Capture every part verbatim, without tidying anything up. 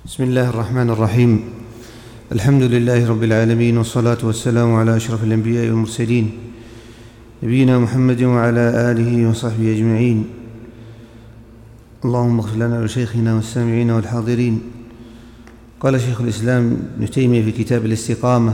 بسم الله الرحمن الرحيم. الحمد لله رب العالمين، والصلاة والسلام على أشرف الأنبياء والمرسلين، نبينا محمد وعلى آله وصحبه أجمعين. اللهم اغفر لنا ولشيخنا والسامعين والحاضرين. قال شيخ الإسلام ابن تيمية في كتاب الاستقامة: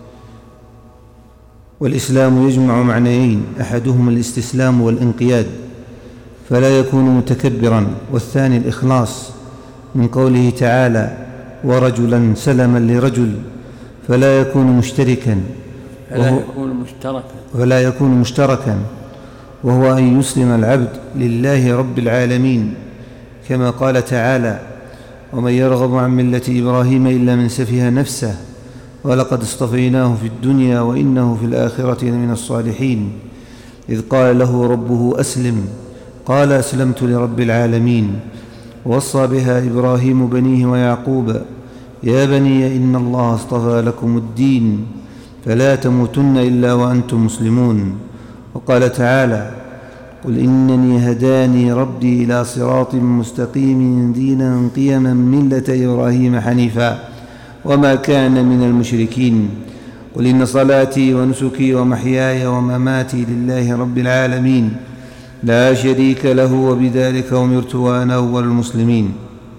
والإسلام يجمع معنيين، أحدهما الاستسلام والانقياد فلا يكون متكبرا، والثاني الإخلاص، من قوله تعالى: ورجلا سلما لرجل، فلا يكون مشتركا فلا يكون مشتركا فلا يكون مشتركا وهو أن يسلم العبد لله رب العالمين، كما قال تعالى: ومن يرغب عن ملة إبراهيم إلا من سفه نفسه ولقد اصطفيناه في الدنيا وإنه في الآخرة لمن الصالحين، إذ قال له ربه أسلم قال أسلمت لرب العالمين. ووصى بها إبراهيم بنيه ويعقوب: يا بني إن الله اصطفى لكم الدين فلا تموتن إلا وأنتم مسلمون. وقال تعالى: قل إنني هداني ربي إلى صراط مستقيم دينا قيما ملة إبراهيم حنيفا وما كان من المشركين. قل إن صلاتي ونسكي ومحياي ومماتي لله رب العالمين لا شريك له وبذلك أمرت وأنا أول المسلمين.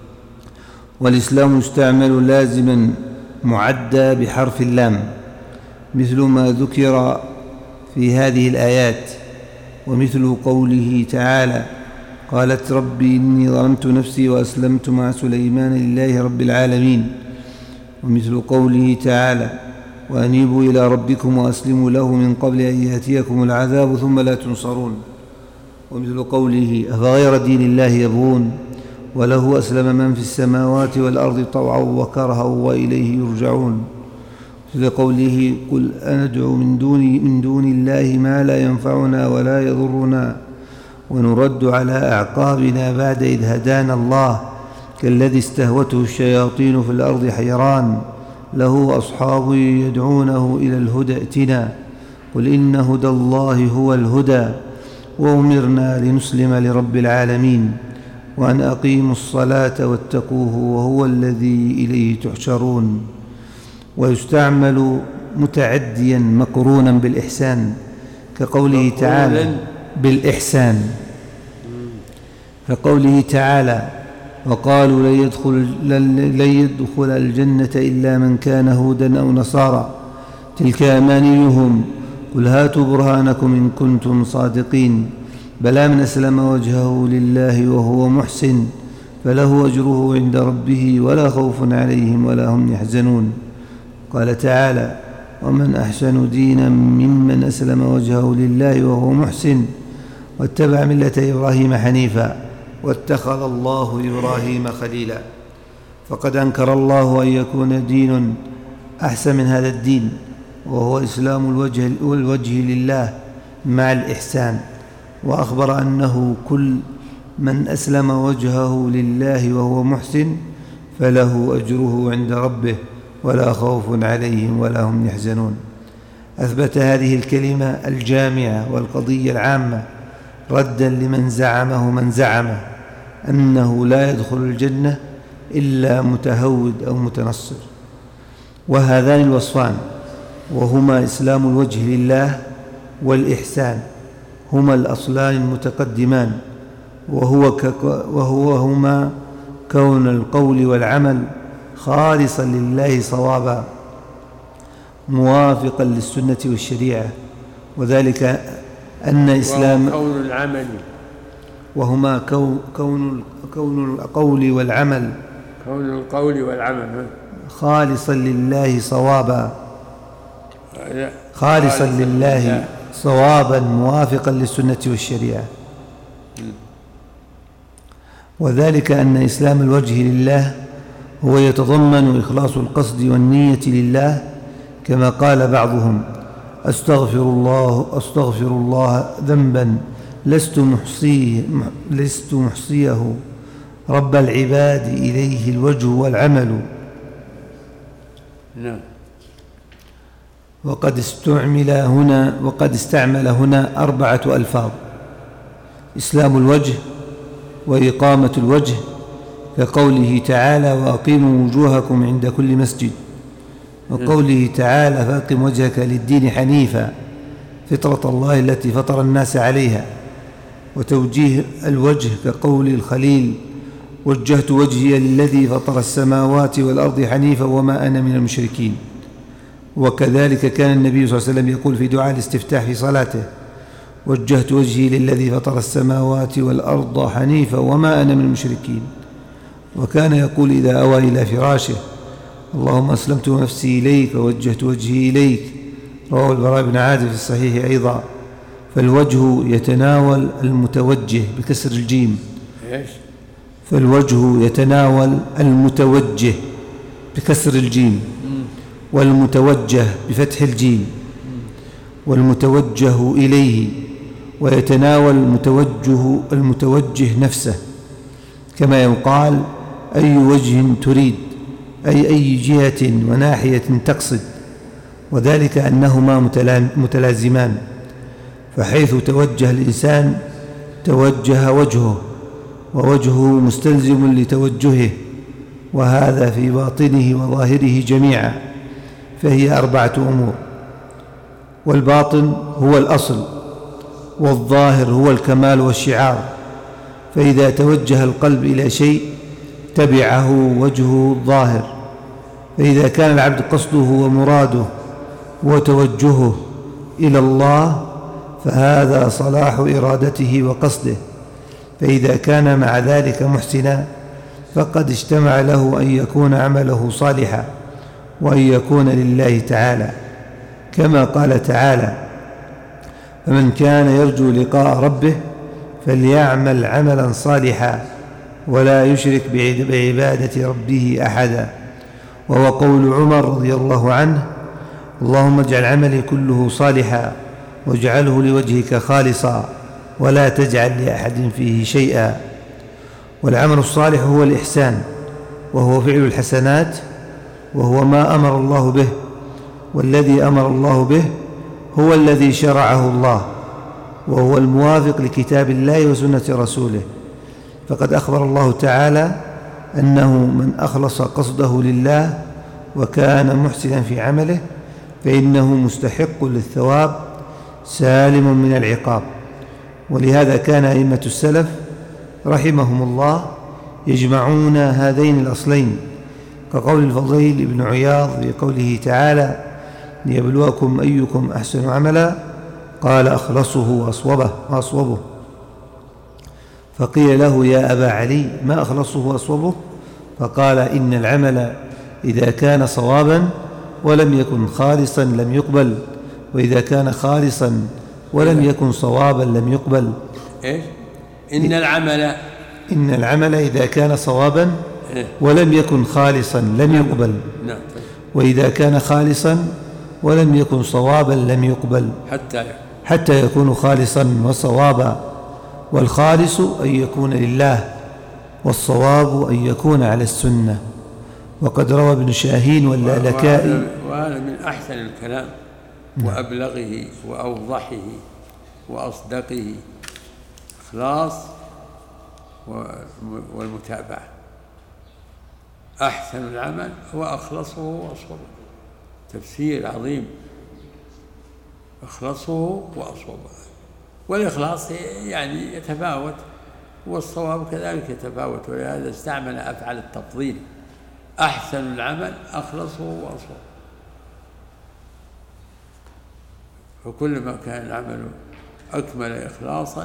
والإسلام يستعمل لازما معدى بحرف اللام، مثل ما ذكر في هذه الآيات، ومثل قوله تعالى: قالت ربي إني ظلمت نفسي وأسلمت مع سليمان لله رب العالمين. ومثل قوله تعالى: وأنيبوا إلى ربكم وأسلموا له من قبل أن يأتيكم العذاب ثم لا تنصرون. ومثل قوله: أفغير دين الله يبغون وله أسلم من في السماوات والأرض طوعا وكرها وإليه يرجعون. مثل قوله: قل أندعو من دون, من دون الله ما لا ينفعنا ولا يضرنا ونرد على أعقابنا بعد إذ هدانا الله كالذي استهوته الشياطين في الأرض حيران له أصحاب يدعونه إلى الهدى ائتنا قل إن هدى الله هو الهدى وأمرنا لنسلم لرب العالمين وأن أقيموا الصلاة واتقوه وهو الذي إليه تحشرون. ويستعمل متعديا مقرونا بالإحسان، كقوله تعالى: بالإحسان، كقوله تعالى: وقالوا لن يدخل, لن يدخل الجنة إلا من كان هودا أو نصارى تلك أمانيهم قل هاتوا برهانكم إن كنتم صادقين بلى من أسلم وجهه لله وهو محسن فله أجره عند ربه ولا خوف عليهم ولا هم يحزنون. قال تعالى: ومن أحسن دينا ممن أسلم وجهه لله وهو محسن واتبع ملة إبراهيم حنيفا واتخذ الله إبراهيم خليلا. فقد أنكر الله أن يكون دين أحسن من هذا الدين، وهو إسلام الوجه, الوجه لله مع الإحسان، وأخبر أنه كل من أسلم وجهه لله وهو محسن فله أجره عند ربه ولا خوف عليهم ولا هم يحزنون. أثبت هذه الكلمة الجامعة والقضية العامة ردا لمن زعمه من زعمه أنه لا يدخل الجنة إلا متهود أو متنصر. وهذان الوصفان، وهما إسلام الوجه لله والإحسان، هما الأصلان المتقدمان، وهو وهو هما كون القول والعمل خالصا لله صوابا موافقا للسنة والشريعة، وذلك أن إسلام كون العمل وهما كون كون القول والعمل كون القول والعمل خالصا لله صوابا خالصا لله صوابا موافقا للسنة والشريعة، وذلك أن إسلام الوجه لله هو يتضمن إخلاص القصد والنية لله، كما قال بعضهم: أستغفر الله أستغفر الله ذنبا لست محصيه لست محصيه رب العباد إليه الوجه والعمل. نعم. وقد استعمل هنا وقد استعمل هنا أربعة ألفاظ: إسلام الوجه، وإقامة الوجه، كقوله تعالى وأقيموا وجوهكم عند كل مسجد، وقوله تعالى فأقم وجهك للدين حنيفا فطرة الله التي فطر الناس عليها. وتوجيه الوجه كقول الخليل وجهت وجهي للذي فطر السماوات والأرض حنيفا وما أنا من المشركين. وكذلك كان النبي صلى الله عليه وسلم يقول في دعاء الاستفتاح في صلاته وجهت وجهي للذي فطر السماوات والأرض حنيفا وما أنا من المشركين. وكان يقول إذا أوى إلى فراشه اللهم أسلمت نفسي إليك ووجهت وجهي إليك، رواه البراء بن عازب في الصحيح أيضا. فالوجه يتناول المتوجه بكسر الجيم، فالوجه يتناول المتوجه بكسر الجيم، والمتوجه بفتح الجيم، والمتوجه إليه، ويتناول المتوجه المتوجه نفسه، كما يقال أي وجه تريد، أي أي جهة وناحية تقصد، وذلك أنهما متلازمان، فحيث توجه الإنسان توجه وجهه، ووجهه مستلزم لتوجهه، وهذا في باطنه وظاهره جميعا، فهي أربعة أمور: والباطن هو الأصل، والظاهر هو الكمال والشعار، فإذا توجه القلب إلى شيء تبعه وجهه الظاهر، فإذا كان العبد قصده ومراده وتوجهه إلى الله فهذا صلاح إرادته وقصده، فإذا كان مع ذلك محسنا فقد اجتمع له أن يكون عمله صالحا وأن يكون لله تعالى، كما قال تعالى فمن كان يرجو لقاء ربه فليعمل عملا صالحا ولا يشرك بعبادة ربه أحدا. وهو قول عمر رضي الله عنه اللهم اجعل عملي كله صالحا واجعله لوجهك خالصا ولا تجعل لأحد فيه شيئا. والعمل الصالح هو الإحسان، وهو فعل الحسنات، وهو ما أمر الله به، والذي أمر الله به هو الذي شرعه الله، وهو الموافق لكتاب الله وسنة رسوله. فقد أخبر الله تعالى أنه من أخلص قصده لله وكان محسنا في عمله فإنه مستحق للثواب سالم من العقاب. ولهذا كان أئمة السلف رحمهم الله يجمعون هذين الأصلين، كقول الفضيل بن عياض في قوله تعالى ليبلوكم أيكم أحسن عملا قال أخلصه وأصوبه, وأصوبه. فقيل له يا أبا علي ما أخلصه وأصوبه؟ فقال إن العمل إذا كان صوابا ولم يكن خالصا لم يقبل، وإذا كان خالصا ولم يكن صوابا لم يقبل. إيش؟ إن العمل إن العمل إذا كان صوابا ولم يكن خالصا لم يقبل، وإذا كان خالصا ولم يكن صوابا لم يقبل، حتى حتى يكون خالصا وصوابا. والخالص أن يكون لله، والصواب أن يكون على السنة. وقد روى ابن شاهين واللالكائي، وهذا من أحسن الكلام وأبلغه وأوضحه وأصدقه إخلاص والمتابعة. أحسن العمل هو أخلصه وأصوبه، تفسير عظيم، أخلصه وأصوبه. والإخلاص يعني يتفاوت، والصواب كذلك يتفاوت، ولهذا استعمل أفعال التفضيل: أحسن العمل أخلصه وأصوبه. فكلما كان العمل أكمل إخلاصا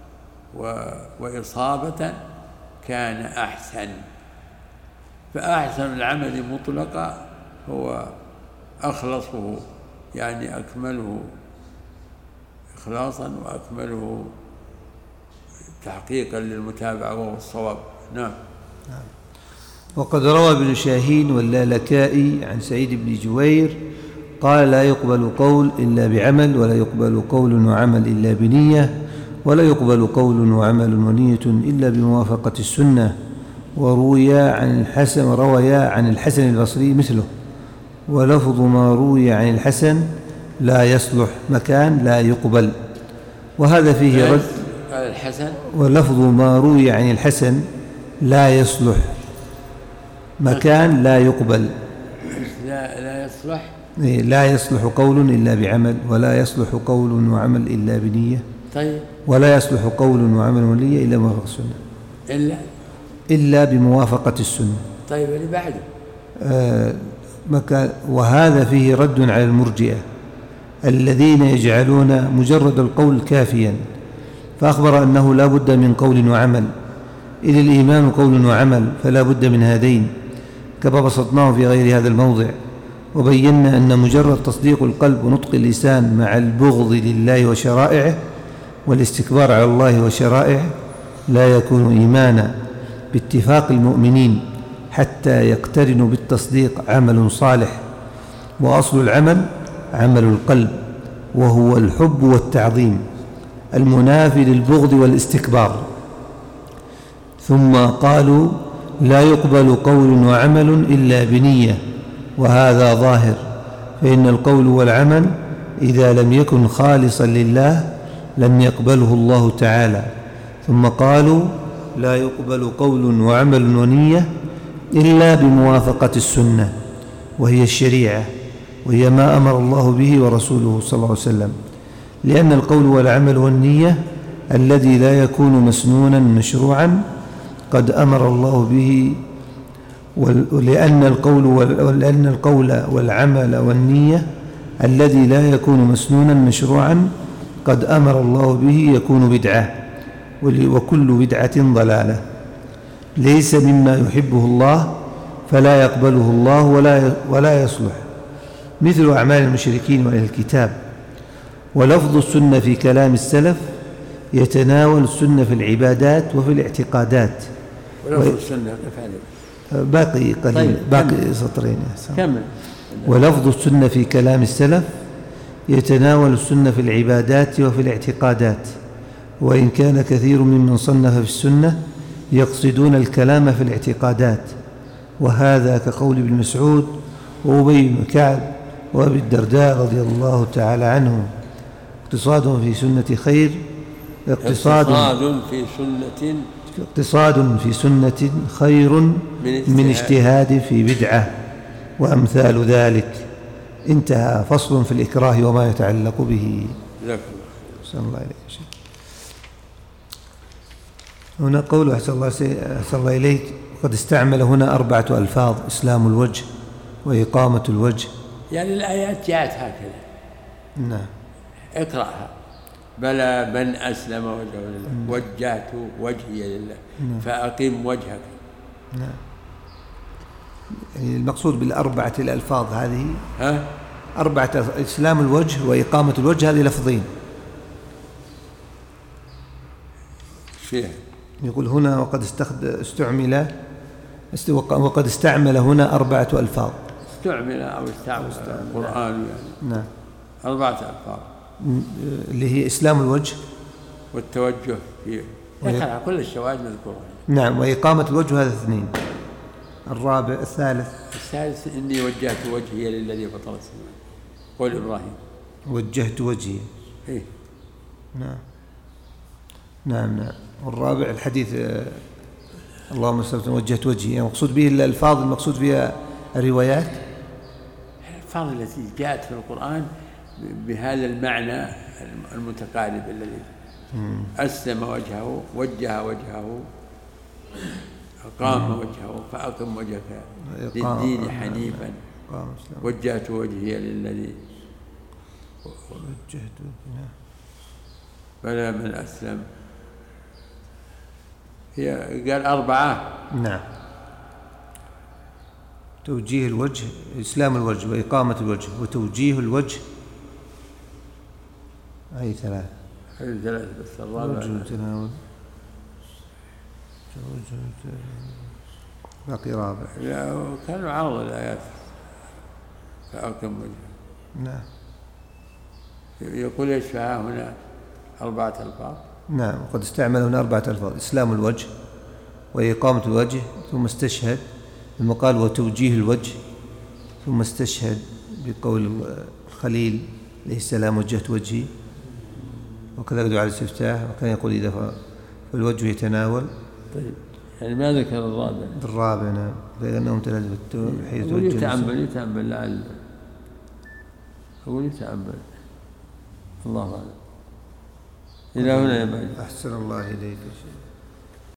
وإصابة كان أحسن. فأحسن العمل مطلقا هو أخلصه، يعني أكمله إخلاصا وأكمله تحقيقا للمتابعة وهو الصواب. نعم. وقد روى ابن شاهين واللالكائي عن سعيد بن جوير قال لا يقبل قول إلا بعمل، ولا يقبل قول وعمل إلا بنية، ولا يقبل قول وعمل ونية إلا بموافقة السنة. وروي عن الحسن روي عن الحسن البصري مثله، ولفظ ما روي عن الحسن لا يصلح مكان لا يقبل. وهذا فيه رد. الحسن ولفظ ما روي عن الحسن لا يصلح، مكان لا يقبل. لا لا يصلح، لا يصلح قول إلا بعمل، ولا يصلح قول وعمل إلا بنية. طيب. ولا يصلح قول وعمل ونية إلا بموافقة السنة، إلا إلا بموافقة السنة. طيب اللي بعده آه مكان. وهذا فيه رد على المرجئة الذين يجعلون مجرد القول كافيا، فأخبر أنه لا بد من قول وعمل، إذ الإيمان قول وعمل فلا بد من هذين، كما بسطناه في غير هذا الموضع. وبينا أن مجرد تصديق القلب ونطق اللسان مع البغض لله وشرائعه والاستكبار على الله وشرائعه لا يكون إيمانا باتفاق المؤمنين حتى يقترن بالتصديق عمل صالح. وأصل العمل عمل القلب، وهو الحب والتعظيم المنافي للبغض والاستكبار. ثم قالوا لا يقبل قول وعمل إلا بنية، وهذا ظاهر، فإن القول والعمل إذا لم يكن خالصا لله لم يقبله الله تعالى. ثم قالوا لا يقبل قول وعمل ونية إلا بموافقة السنة، وهي الشريعة، وهي ما أمر الله به ورسوله صلى الله عليه وسلم، لأن القول والعمل والنية الذي لا يكون مسنونا مشروعا قد أمر الله به، ولأن القول ولأن القول والعمل والنية الذي لا يكون مسنونا مشروعا قد أمر الله به يكون بدعة، وكل بدعة ضلالة ليس مما يحبه الله فلا يقبله الله ولا ولا يصلح، مثل أعمال المشركين وأهل الكتاب. ولفظ السنة في كلام السلف يتناول السنة في العبادات وفي الاعتقادات. ولفظ السنة باقي قليل. طيب. باقي سطرين. كمل. ولفظ السنة في كلام السلف يتناول السنة في العبادات وفي الاعتقادات، وإن كان كثير ممن صنف في السنة يقصدون الكلام في الاعتقادات، وهذا كقول ابن مسعود وأبي بن كعب وأبي الدرداء رضي الله تعالى عنهم. اقتصاد في سنة خير اقتصاد في سنة اقتصاد في سنة خير من اجتهاد في بدعة وأمثال ذلك. انتهى. فصل في الإكراه وما يتعلق به. صلى الله عليه وسلم. هنا قول أحسن الله, أحسن الله إليك قد استعمل هنا أربعة ألفاظ: إسلام الوجه وإقامة الوجه. يعني الآيات جاءت هكذا. نعم. اقرأها. بلى من أسلم وجهه لله وجهت وجهي لله فأقم وجهك. نعم. يعني المقصود بالأربعة الألفاظ هذه ها؟ أربعة: إسلام الوجه وإقامة الوجه، هذه لفظين. فيها يقول هنا وقد استعمل وقد استعمل هنا أربعة ألفاظ. استعمل أو استعمل القرآن يعني. نعم. أربعة ألفاظ اللي هي إسلام الوجه والتوجه فيه، ذكر كل الشواهد مذكورة. نعم. وإقامة الوجه هذا اثنين. الرابع الثالث الثالث إني وجهت وجهي للذي فطر السماوات، قول إبراهيم وجهت وجهي. إيه؟ نعم نعم نعم. والرابع الحديث اللهم صل وسلم وجهت وجهي، يعني مقصود به الألفاظ المقصود فيها الروايات، الألفاظ التي جاءت في القرآن بهذا المعنى المتقارب الذي أسلم وجهه، وجه وجهه، أقام وجهه، فأقم وجهك للدين حنيفا، وجهت وجهي للذي وجهت فلا من أسلم. هي قال أربعة. نعم. توجيه الوجه، إسلام الوجه وإقامة الوجه وتوجيه الوجه، أي ثلاثة. أي ثلاثة بس الرابع تناول باقي رابع. كانوا عرض الآيات فأقم وجهه. نعم. يقول يشفع هنا أربعة ألفاظ. نعم. وقد استعمل هنا أربعة ألفاظ: إسلام الوجه وإقامة الوجه، ثم استشهد ثم قال وتوجيه الوجه، ثم استشهد بقول الخليل عليه السلام وجهت وجهي، وكذا دعاء الاستفتاح، وكان يقول إذا فالوجه يتناول. طيب يعني ما ذكر الرابع. الرابع نعم، لأنهم ثلاثة حيث أقول يتأمل يتأمل لعل أقول يتأمل الله أعلم. إلى هنا يا بعد. أحسن الله إليك.